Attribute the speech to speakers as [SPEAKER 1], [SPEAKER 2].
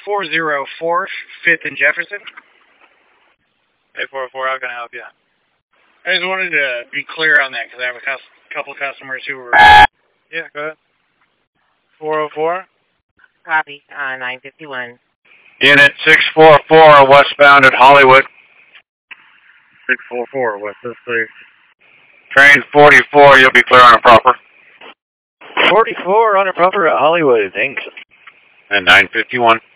[SPEAKER 1] 404 5th and Jefferson.
[SPEAKER 2] Hey, 404, how can I help you?
[SPEAKER 1] I just wanted to be clear on that because I have a couple customers who were...
[SPEAKER 2] Yeah, go ahead. 404?
[SPEAKER 3] Copy, 951.
[SPEAKER 4] Unit 644 westbound at Hollywood.
[SPEAKER 5] 644, what's this, please?
[SPEAKER 4] Train 44, you'll be clear on a proper.
[SPEAKER 5] 44 on a proper at Hollywood, thanks.
[SPEAKER 4] And 951.